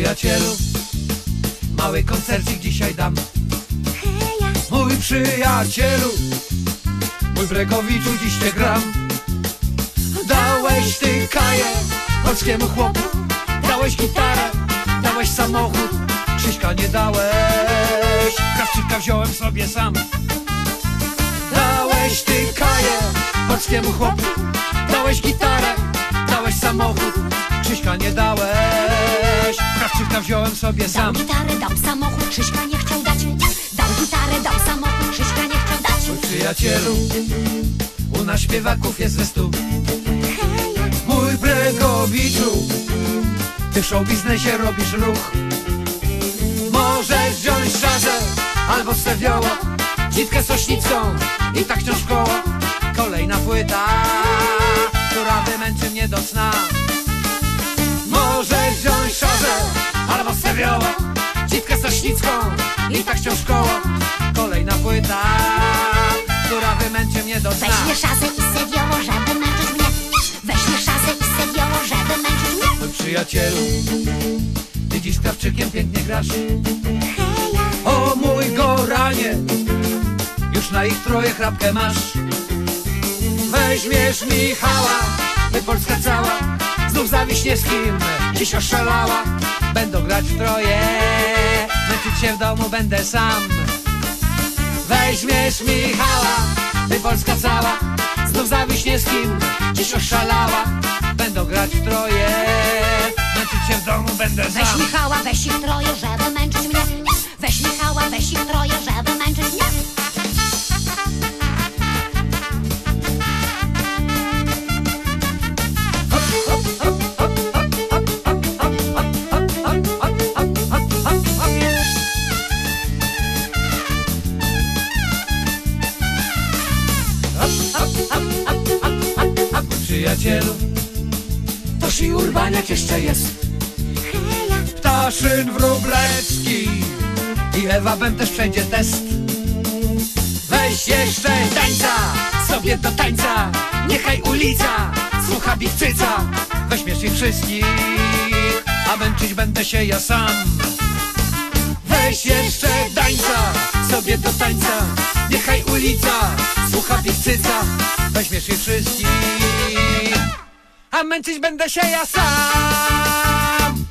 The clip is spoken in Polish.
przyjacielu, mały koncercik dzisiaj dam. Mój przyjacielu, mój Brekowiczu, dziś cię gram. Dałeś ty kaję polskiemu chłopu, dałeś gitarę, dałeś samochód, Krzyśka nie dałeś, Krawczyka wziąłem sobie sam. Dałeś ty kaję polskiemu chłopu, dałeś gitarę, dałeś samochód, Krzyśka nie dałeś, Krawczyka wziąłem sobie sam. Dał gitarę, dał samochód, Krzyśka nie chciał dać. Dał gitarę, dał samochód, Krzyśka nie chciał dać. Mój przyjacielu, u nas śpiewaków jest ze 100. Mój Brekowiczu, ty w show biznesie robisz ruch. Możesz wziąć szazę albo stewioła, dzitkę sośnicką i tak wciąż w koło. Kolejna płyta, która wymęczy mnie do sna. Możesz wziąć szazę albo stewioła, dzitkę sośnicką i tak wciąż w koło. Kolejna płyta, która wymęczy mnie do sna. Weź mi szazę i sewioło, żeby męczyć mnie. Weź mi szazę i sewioło, żeby męczyć mnie. Mój przyjacielu, ty dziś z Krawczykiem pięknie grasz. O mój Goranie, już na ich troje chrapkę masz. Weźmiesz Michała, by Polska cała znów za Wiśniewskim dziś oszalała. Będą grać w troje, męczyć się w domu będę sam. Weźmiesz Michała, by Polska cała znów za Wiśniewskim dziś oszalała. Będą grać w troje, męczyć się w domu będę sam. Weź Michała, weź ich troje, żeby męczyć mnie. Weź Michała, weź ich troje, żeby męczyć mnie. Przyjacielu, toż i Urbaniak jeszcze jest. Ptaszyn, Wróblewski i Ewa Bem też przejdzie test. Weź jeszcze tańca sobie do tańca, niechaj ulica słucha Bichcyca. Weźmiesz ich wszystkich, a męczyć będę się ja sam. Weź jeszcze tańca sobie do tańca, niechaj ulica słucha Bichcyca. Weźmiesz ich wszystkich, a męczyć będę się ja sam.